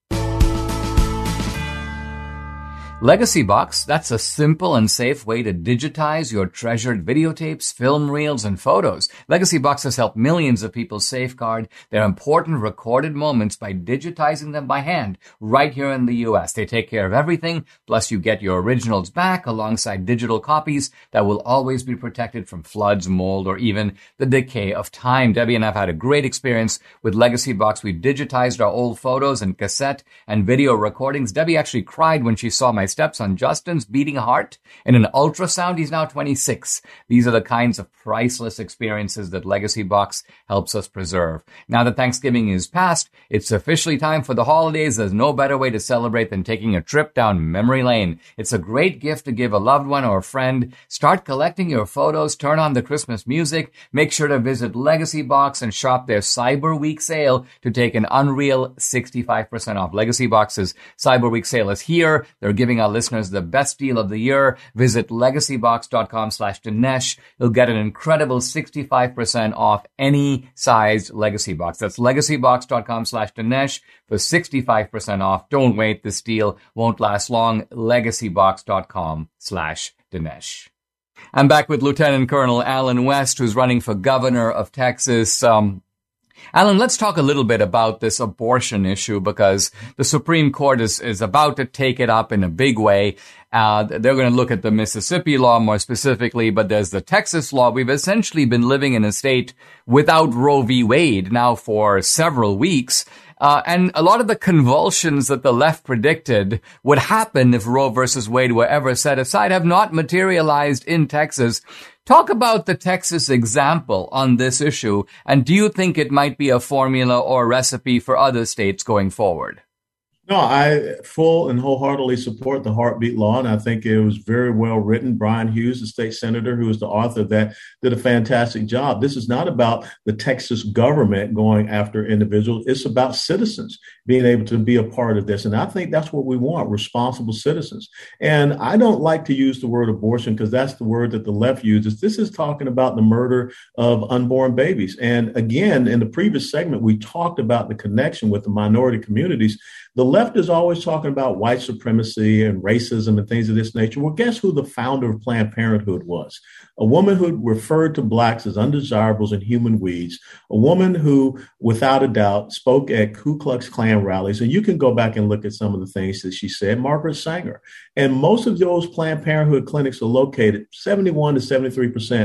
D: Legacy Box, that's a simple and safe way to digitize your treasured videotapes, film reels, and photos. Legacy Box has helped millions of people safeguard their important recorded moments by digitizing them by hand right here in the U.S. They take care of everything, plus you get your originals back alongside digital copies that will always be protected from floods, mold, or even the decay of time. Debbie and I have had a great experience with Legacy Box. We digitized our old photos and cassette and video recordings. Debbie actually cried when she saw my stepson Justin's beating heart in an ultrasound. He's now 26. These are the kinds of priceless experiences that Legacy Box helps us preserve. Now that Thanksgiving is past, it's officially time for the holidays. There's no better way to celebrate than taking a trip down memory lane. It's a great gift to give a loved one or a friend. Start collecting your photos, turn on the Christmas music. Make sure to visit Legacy Box and shop their Cyber Week sale to take an unreal 65% off. Legacy Box's Cyber Week sale is here. They're giving our listeners the best deal of the year. Visit legacybox.com/Dinesh. You'll get an incredible 65% off any size Legacy Box. That's legacybox.com/Dinesh for 65% off. Don't wait. This deal won't last long. legacybox.com/Dinesh. I'm back with Lieutenant Colonel Allen West, who's running for governor of Texas. Allen, let's talk a little bit about this abortion issue, because the Supreme Court is about to take it up in a big way. They're going to look at the Mississippi law more specifically, but there's the Texas law. We've essentially been living in a state without Roe v. Wade now for several weeks. And a lot of the convulsions that the left predicted would happen if Roe versus Wade were ever set aside have not materialized in Texas. Talk about the Texas example on this issue, and do you think it might be a formula or recipe for other states going forward?
I: No, I full and wholeheartedly support the heartbeat law, and I think it was very well written. Brian Hughes, the state senator who was the author of that, did a fantastic job. This is not about the Texas government going after individuals. It's about citizens being able to be a part of this. And I think that's what we want, responsible citizens. And I don't like to use the word abortion because that's the word that the left uses. This is talking about the murder of unborn babies. And again, in the previous segment, we talked about the connection with the minority communities. The left is always talking about white supremacy and racism and things of this nature. Well, guess who the founder of Planned Parenthood was? A woman who referred to blacks as undesirables and human weeds. A woman who, without a doubt, spoke at Ku Klux Klan rallies. And you can go back and look at some of the things that she said. Margaret Sanger. And most of those Planned Parenthood clinics are located 71 to 73%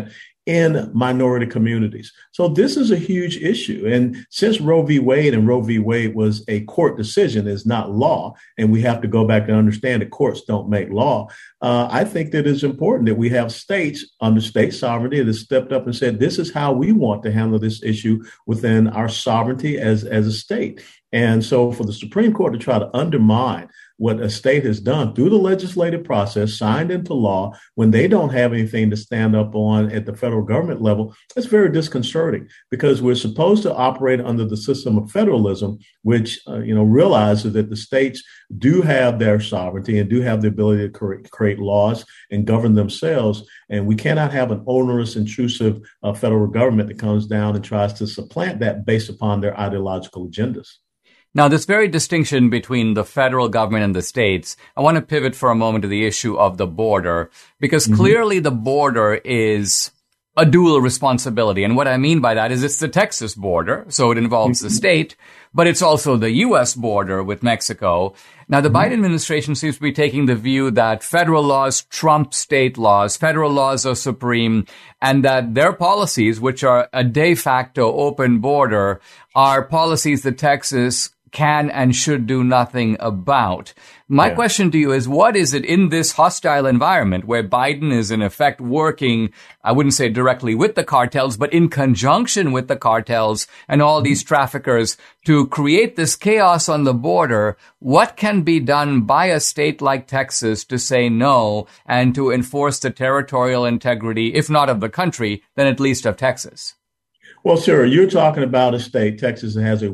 I: in minority communities. So this is a huge issue. And since Roe v. Wade and Roe v. Wade was a court decision, is not law, and we have to go back and understand that courts don't make law, I think that it's important that we have states under state sovereignty that have stepped up and said, this is how we want to handle this issue within our sovereignty as a state. And so for the Supreme Court to try to undermine what a state has done through the legislative process, signed into law, when they don't have anything to stand up on at the federal government level, it's very disconcerting, because we're supposed to operate under the system of federalism, which realizes that the states do have their sovereignty and do have the ability to create laws and govern themselves. And we cannot have an onerous, intrusive federal government that comes down and tries to supplant that based upon their ideological agendas.
D: Now, this very distinction between the federal government and the states, I want to pivot for a moment to the issue of the border, because clearly the border is a dual responsibility. And what I mean by that is it's the Texas border, so it involves the state, but it's also the U.S. border with Mexico. Now, the Biden administration seems to be taking the view that federal laws trump state laws, federal laws are supreme, and that their policies, which are a de facto open border, are policies that Texas can and should do nothing about. My question to you is, what is it in this hostile environment where Biden is in effect working, I wouldn't say directly with the cartels, but in conjunction with the cartels and all these traffickers to create this chaos on the border? What can be done by a state like Texas to say no and to enforce the territorial integrity, if not of the country, then at least of Texas?
I: Well, sir, you're talking about a state, Texas, that has a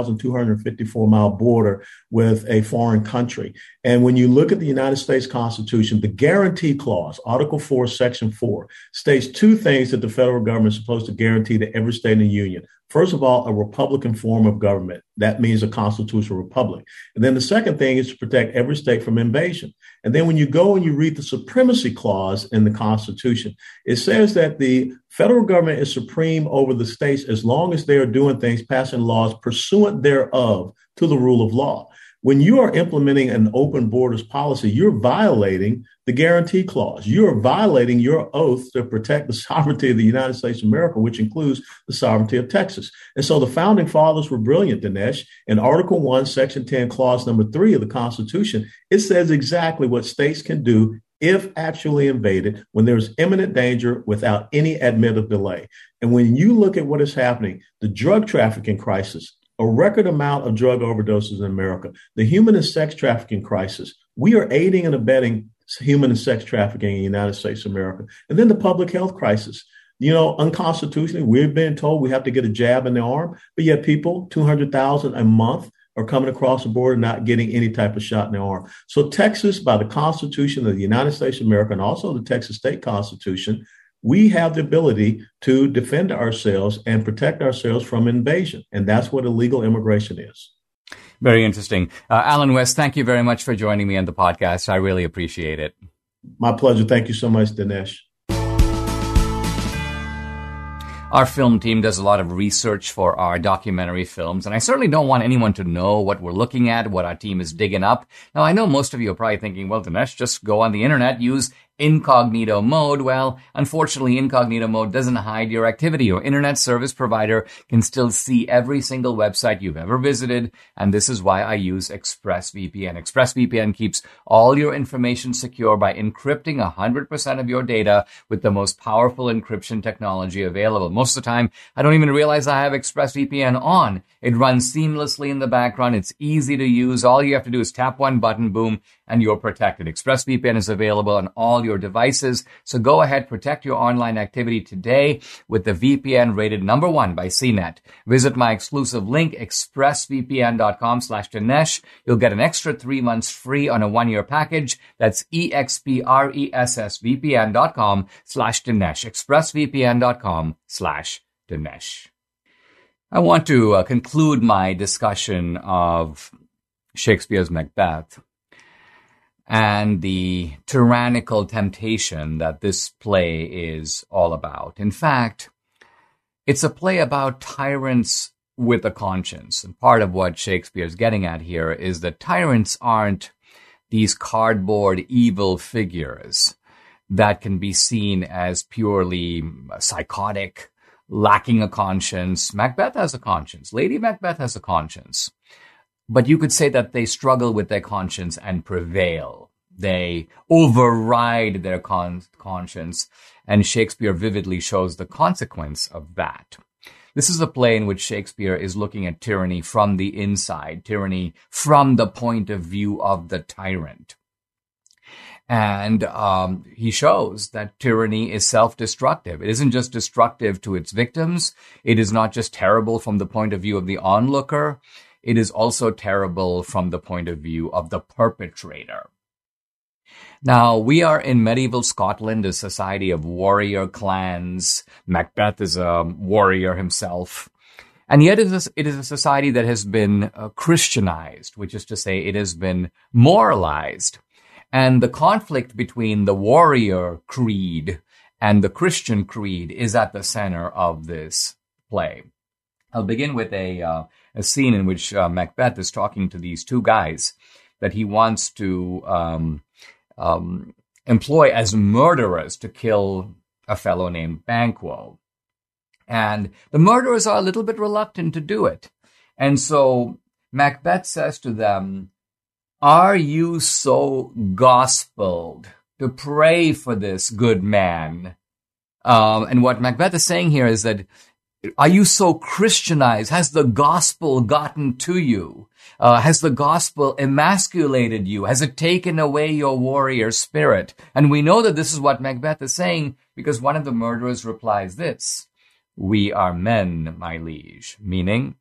I: 1,254-mile border with a foreign country. And when you look at the United States Constitution, the guarantee clause, Article 4, Section 4, states two things that the federal government is supposed to guarantee to every state in the union. First of all, a Republican form of government. That means a constitutional republic. And then the second thing is to protect every state from invasion. And then when you go and you read the supremacy clause in the Constitution, it says that the federal government is supreme over the states as long as they are doing things, passing laws pursuant thereof to the rule of law. When you are implementing an open borders policy, you're violating the guarantee clause. You're violating your oath to protect the sovereignty of the United States of America, which includes the sovereignty of Texas. And so the founding fathers were brilliant, Dinesh. In Article 1, Section 10, Clause number 3 of the Constitution, it says exactly what states can do if actually invaded, when there's imminent danger without any admitted delay. And when you look at what is happening, the drug trafficking crisis, a record amount of drug overdoses in America, the human and sex trafficking crisis, we are aiding and abetting human and sex trafficking in the United States of America. And then the public health crisis. Unconstitutionally, we've been told we have to get a jab in the arm, but yet people, 200,000 a month, are coming across the border not getting any type of shot in the arm. So Texas, by the Constitution of the United States of America and also the Texas State Constitution, we have the ability to defend ourselves and protect ourselves from invasion. And that's what illegal immigration is.
D: Very interesting. Allen West, thank you very much for joining me on the podcast. I really appreciate it.
I: My pleasure. Thank you so much, Dinesh.
D: Our film team does a lot of research for our documentary films, and I certainly don't want anyone to know what we're looking at, what our team is digging up. Now, I know most of you are probably thinking, well, Dinesh, just go on the internet, use incognito mode. Well, unfortunately, incognito mode doesn't hide your activity. Your internet service provider can still see every single website you've ever visited, and this is why I use ExpressVPN. ExpressVPN keeps all your information secure by encrypting 100% of your data with the most powerful encryption technology available. Most of the time, I don't even realize I have ExpressVPN on. It runs seamlessly in the background. It's easy to use. All you have to do is tap one button, boom, and you're protected. ExpressVPN is available on all your devices. So go ahead, protect your online activity today with the VPN rated #1 by CNET. Visit my exclusive link, expressvpn.com/Dinesh. You'll get an extra 3 months free on a 1-year package. That's expressvpn.com/Dinesh. expressvpn.com/Dinesh. I want to conclude my discussion of Shakespeare's Macbeth and the tyrannical temptation that this play is all about. In fact, it's a play about tyrants with a conscience. And part of what Shakespeare's getting at here is that tyrants aren't these cardboard evil figures. that can be seen as purely psychotic, lacking a conscience. Macbeth has a conscience. Lady Macbeth has a conscience. But you could say that they struggle with their conscience and prevail. They override their conscience, and Shakespeare vividly shows the consequence of that. This is a play in which Shakespeare is looking at tyranny from the inside, tyranny from the point of view of the tyrant. And he shows that tyranny is self-destructive. It isn't just destructive to its victims. It is not just terrible from the point of view of the onlooker. It is also terrible from the point of view of the perpetrator. Now, we are in medieval Scotland, a society of warrior clans. Macbeth is a warrior himself. And yet it is a society that has been Christianized, which is to say it has been moralized. And the conflict between the warrior creed and the Christian creed is at the center of this play. I'll begin with a scene in which Macbeth is talking to these two guys that he wants to employ as murderers to kill a fellow named Banquo. And the murderers are a little bit reluctant to do it. And so Macbeth says to them, "Are you so gospeled to pray for this good man?" And what Macbeth is saying here is that, are you so Christianized? Has the gospel gotten to you? Has the gospel emasculated you? Has it taken away your warrior spirit? And we know that this is what Macbeth is saying because one of the murderers replies this: "We are men, my liege," meaning,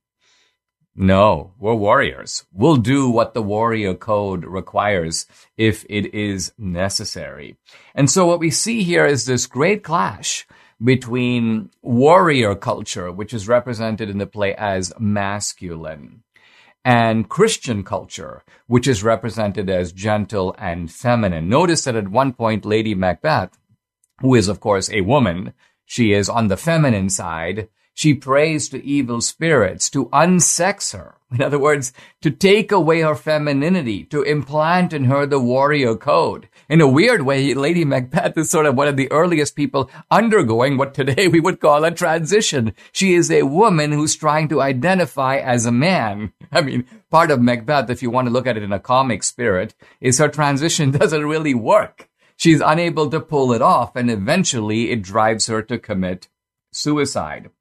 D: no, we're warriors. We'll do what the warrior code requires if it is necessary. And so what we see here is this great clash between warrior culture, which is represented in the play as masculine, and Christian culture, which is represented as gentle and feminine. Notice that at one point, Lady Macbeth, who is, of course, a woman, she is on the feminine side, she prays to evil spirits to unsex her. In other words, to take away her femininity, to implant in her the warrior code. In a weird way, Lady Macbeth is sort of one of the earliest people undergoing what today we would call a transition. She is a woman who's trying to identify as a man. I mean, part of Macbeth, if you want to look at it in a comic spirit, is her transition doesn't really work. She's unable to pull it off, and eventually it drives her to commit suicide.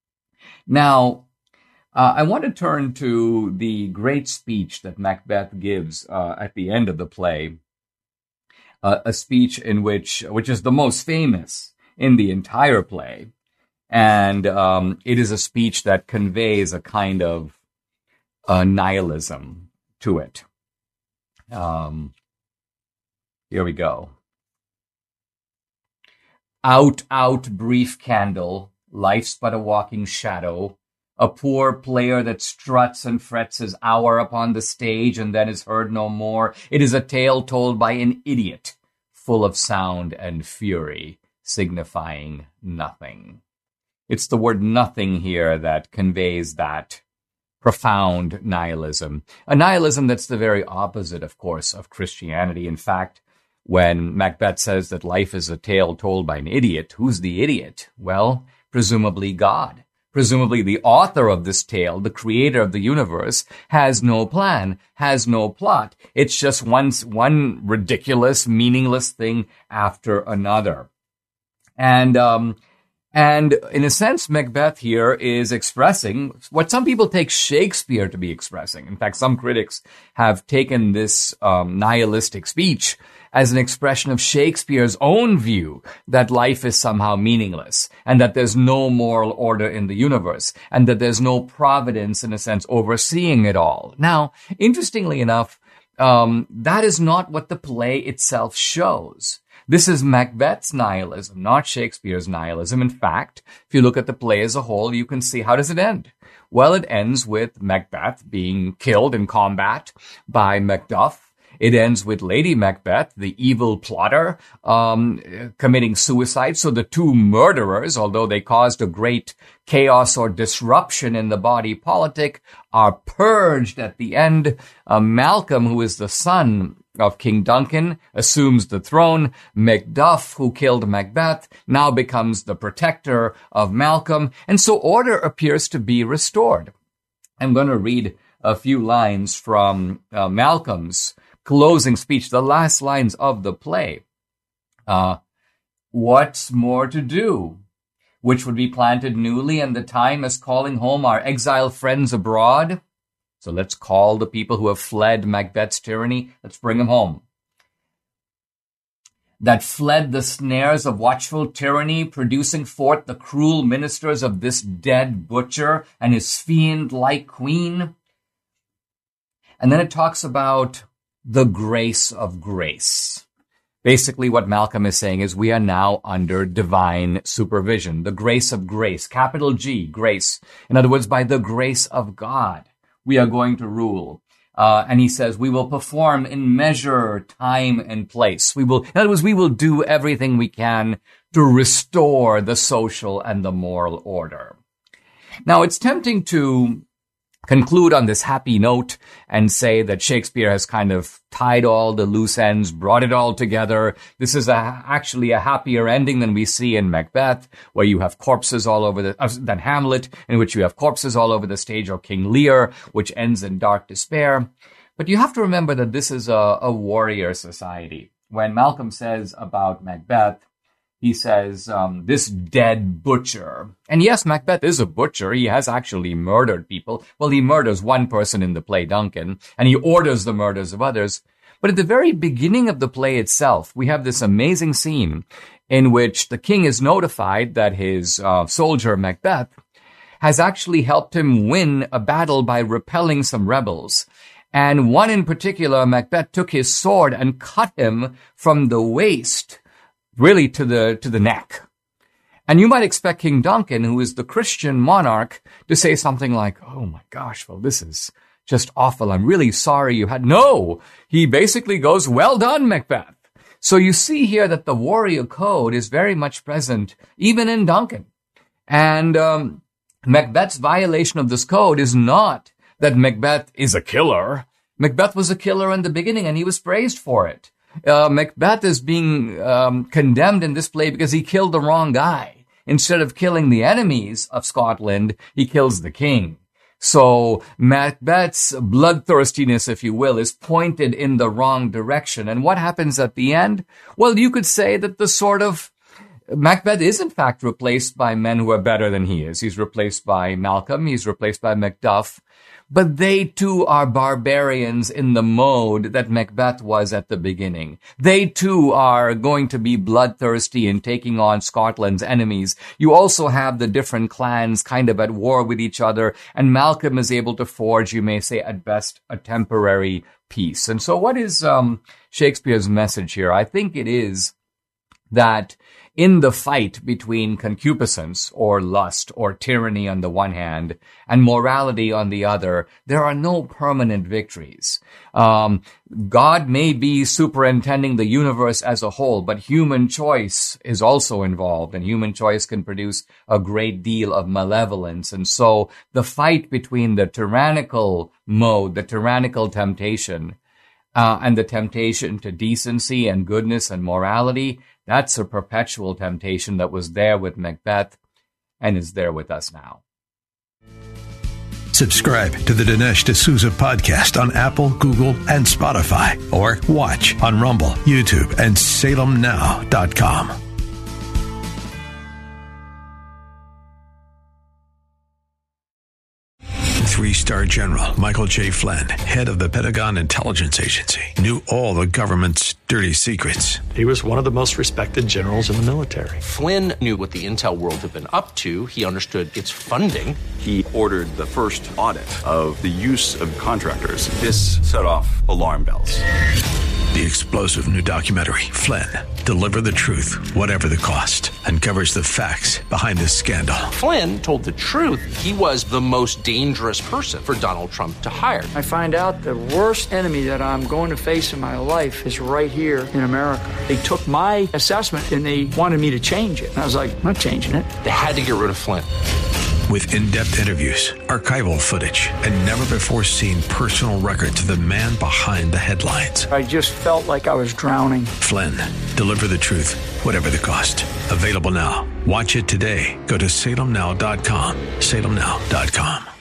D: Now, I want to turn to the great speech that Macbeth gives at the end of the play, a speech which is the most famous in the entire play, and it is a speech that conveys a kind of nihilism to it. Here we go. Out, out, brief candle, life's but a walking shadow, a poor player that struts and frets his hour upon the stage and then is heard no more. It is a tale told by an idiot, full of sound and fury, signifying nothing. It's the word nothing here that conveys that profound nihilism. A nihilism that's the very opposite, of course, of Christianity. In fact, when Macbeth says that life is a tale told by an idiot, who's the idiot? Well, presumably God. Presumably the author of this tale, the creator of the universe, has no plan, has no plot. It's just one ridiculous, meaningless thing after another. And in a sense, Macbeth here is expressing what some people take Shakespeare to be expressing. In fact, some critics have taken this nihilistic speech as an expression of Shakespeare's own view that life is somehow meaningless and that there's no moral order in the universe and that there's no providence, in a sense, overseeing it all. Now, interestingly enough, that is not what the play itself shows. This is Macbeth's nihilism, not Shakespeare's nihilism. In fact, if you look at the play as a whole, you can see, how does it end? Well, it ends with Macbeth being killed in combat by Macduff. It ends with Lady Macbeth, the evil plotter, committing suicide. So the two murderers, although they caused a great chaos or disruption in the body politic, are purged at the end. Malcolm, who is the son of King Duncan assumes the throne. Macduff, who killed Macbeth, now becomes the protector of Malcolm, and so order appears to be restored. I'm going to read a few lines from Malcolm's closing speech, the last lines of the play. What's more to do? Which would be planted newly, and the time is calling home our exiled friends abroad. So let's call the people who have fled Macbeth's tyranny. Let's bring them home. That fled the snares of watchful tyranny, producing forth the cruel ministers of this dead butcher and his fiend-like queen. And then it talks about the grace of grace. Basically, what Malcolm is saying is we are now under divine supervision. The grace of grace, capital G, grace. In other words, by the grace of God, we are going to rule. And he says, we will perform in measure, time, and place. In other words, we will do everything we can to restore the social and the moral order. Now, it's tempting to conclude on this happy note and say that Shakespeare has kind of tied all the loose ends, brought it all together. This is actually a happier ending than we see in Macbeth, where you have corpses all over than Hamlet, in which you have corpses all over the stage, or King Lear, which ends in dark despair. But you have to remember that this is a warrior society. When Malcolm says about Macbeth, he says, this dead butcher. And yes, Macbeth is a butcher. He has actually murdered people. Well, he murders one person in the play, Duncan, and he orders the murders of others. But at the very beginning of the play itself, we have this amazing scene in which the king is notified that his soldier, Macbeth, has actually helped him win a battle by repelling some rebels. And one in particular, Macbeth took his sword and cut him from the waist really to the neck. And you might expect King Duncan, who is the Christian monarch, to say something like, oh my gosh, well, this is just awful. I'm really sorry you had... No! He basically goes, well done, Macbeth. So you see here that the warrior code is very much present, even in Duncan. And Macbeth's violation of this code is not that Macbeth is a killer. Macbeth was a killer in the beginning, and he was praised for it. Macbeth is being condemned in this play because he killed the wrong guy. Instead of killing the enemies of Scotland, he kills the king. So Macbeth's bloodthirstiness, if you will, is pointed in the wrong direction. And what happens at the end? Well, you could say that Macbeth is in fact replaced by men who are better than he is. He's replaced by Malcolm. He's replaced by Macduff. But they too are barbarians in the mode that Macbeth was at the beginning. They too are going to be bloodthirsty in taking on Scotland's enemies. You also have the different clans kind of at war with each other, and Malcolm is able to forge, you may say, at best, a temporary peace. And so what is Shakespeare's message here? I think it is that in the fight between concupiscence or lust or tyranny on the one hand and morality on the other, there are no permanent victories. God may be superintending the universe as a whole, but human choice is also involved, and human choice can produce a great deal of malevolence. And so the fight between the tyrannical mode, the tyrannical temptation, and the temptation to decency and goodness and morality, that's a perpetual temptation that was there with Macbeth and is there with us now.
A: Subscribe to the Dinesh D'Souza podcast on Apple, Google, and Spotify, or watch on Rumble, YouTube, and SalemNow.com. 3-star General Michael J. Flynn, head of the Pentagon Intelligence Agency, knew all the government's dirty secrets.
J: He was one of the most respected generals in the military.
B: Flynn knew what the intel world had been up to. He understood its funding.
C: He ordered the first audit of the use of contractors. This set off alarm bells.
A: The explosive new documentary, Flynn, Deliver the Truth, Whatever the Cost, uncovers the facts behind this scandal.
B: Flynn told the truth. He was the most dangerous person for Donald Trump to hire.
K: I find out the worst enemy that I'm going to face in my life is right here in America. They took my assessment and they wanted me to change it. And I was like, I'm not changing it.
B: They had to get rid of Flynn.
A: With in-depth interviews, archival footage, and never-before-seen personal records of the man behind the headlines.
K: I just felt like I was drowning.
A: Flynn, deliver the truth, whatever the cost. Available now. Watch it today. Go to salemnow.com. salemnow.com.